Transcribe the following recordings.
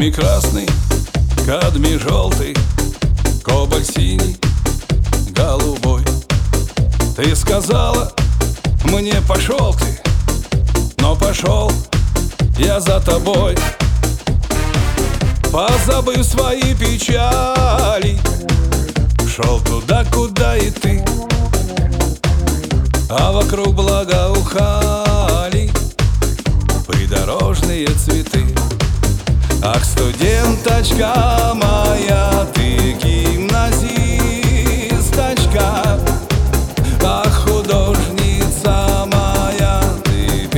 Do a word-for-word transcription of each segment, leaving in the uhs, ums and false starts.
Кадмий красный, кадмий желтый, кобальт синий, голубой. Ты сказала мне: пошел ты, но пошел я за тобой. Позабыв свои печали, шел туда, куда и ты, а вокруг благоухали придорожные цветы. Ах, студенточка моя, ты гимназисточка, ах, художница моя, ты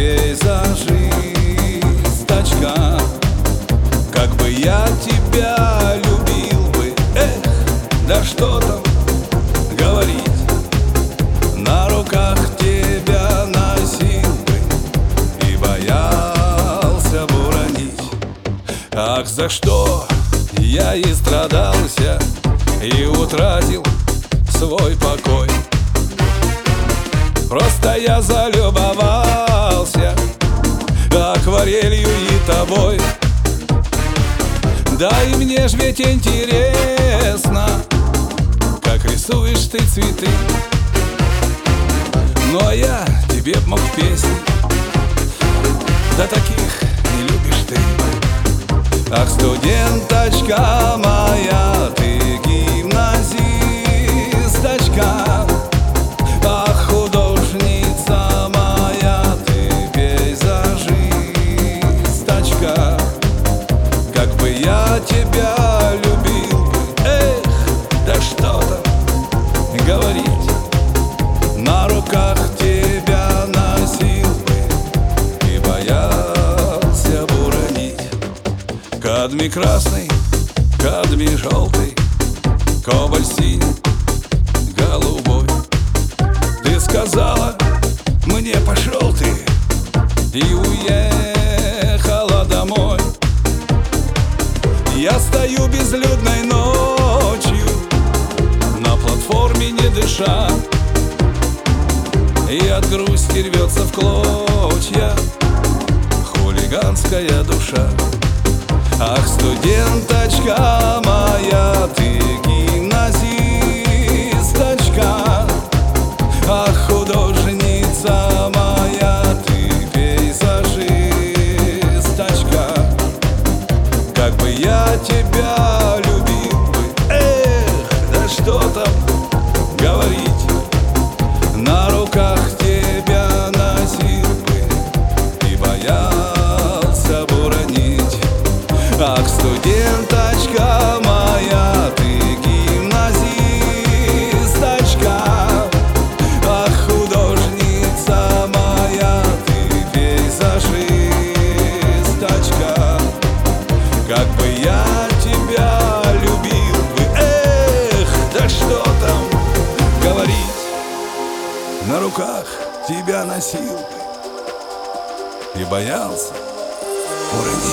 пейзажисточка. Как бы я тебя любил бы, эх, да что там говорить, на руках тебя носил бы и боялся бы уронить. Ах, за что я и страдался, и утратил свой покой. Просто я залюбовался акварелью и тобой. Да и мне ж ведь интересно, как рисуешь ты цветы. Но я тебе б мог песни, да таких не любишь ты. Ах, студенточка моя, ты гимназисточка, ах, художница моя, ты пейзажисточка. Как бы я тебя любил бы, эх, да что там говорить, на руках тебя носил бы и боялся бы уронить. Кадмий красный, кадмий желтый, кобальт синий, голубой. Ты сказала мне: пошел ты, и уехала домой. Я стою безлюдной ночью на платформе, не дыша, и от грусти рвется в клочья хулиганская душа. Ах, студенточка моя, ты гимназисточка, ах, художница моя, ты пейзажисточка. Как бы я тебя любил бы, эх, да что там говорить, на руках тебя носил бы и боялся бы уронить. Ах, студенточка моя, ты гимназисточка, ах, художница моя, ты пейзажисточка. Как бы я тебя любил бы, эх, да что там говорить, на руках тебя носил бы и боялся уронить.